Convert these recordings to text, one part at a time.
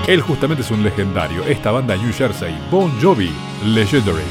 Él justamente es un legendario. Esta banda New Jersey, Bon Jovi, Legendary.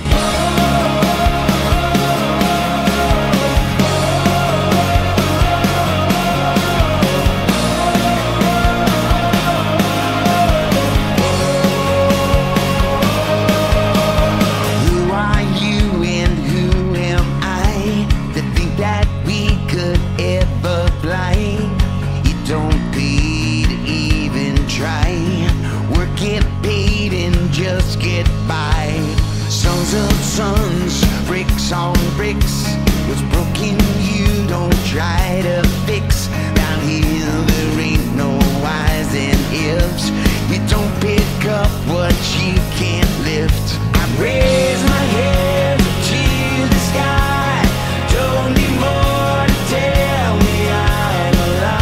Sons, bricks on bricks. What's broken you don't try to fix. Down here there ain't no whys and ifs. You don't pick up what you can't lift. I raise my head to the sky. Don't need more to tell me I'm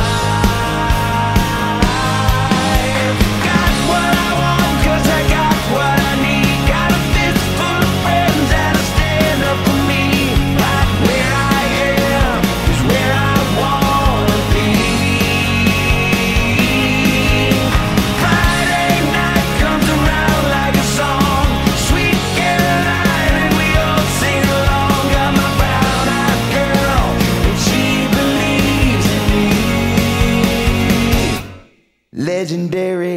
alive. Got what I want 'cause I got what I need. Got a fist full of friends that'll stand up for me. Right where I am is where I wanna be. Friday night comes around like a song. Sweet Caroline and we all sing along. Got my brown-eyed girl and she believes in me. Legendary.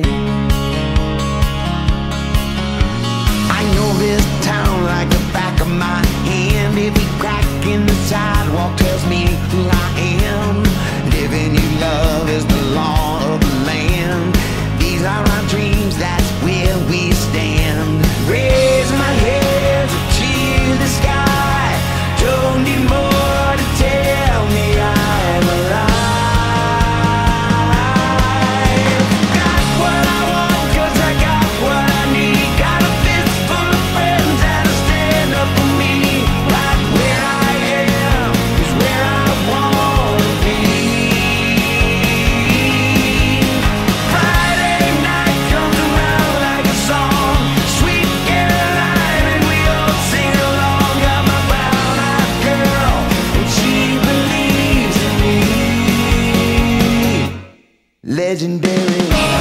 I know this town like the back of my hand. Every crack in the sidewalk tells me who I am. Living you love is the law of the land. These are our dreams, that's where we stand. Raise my head to the sky. Don't need more to tell me I'm alive. Got what I want 'cause I got what I need. Got a fist full of friends that'll stand up for me. Right where I am is where I wanna be. Friday night comes around like a song. Sweet Caroline and we all sing along. Got my brown-eyed girl and she believes in me. Legendary.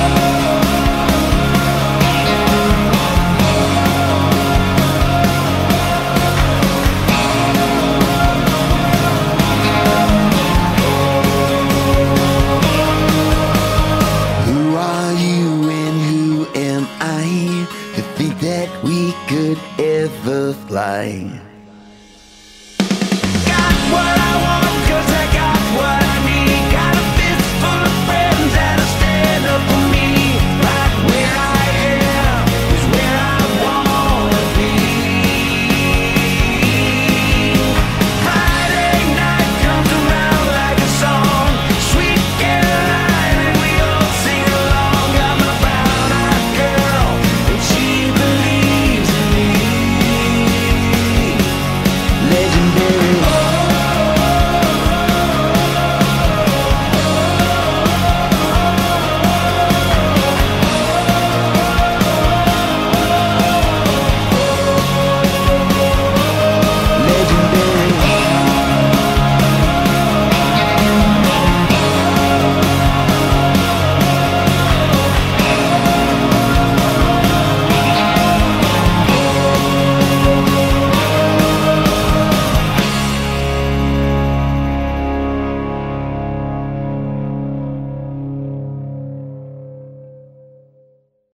Who are you and who am I to think that we could ever fly?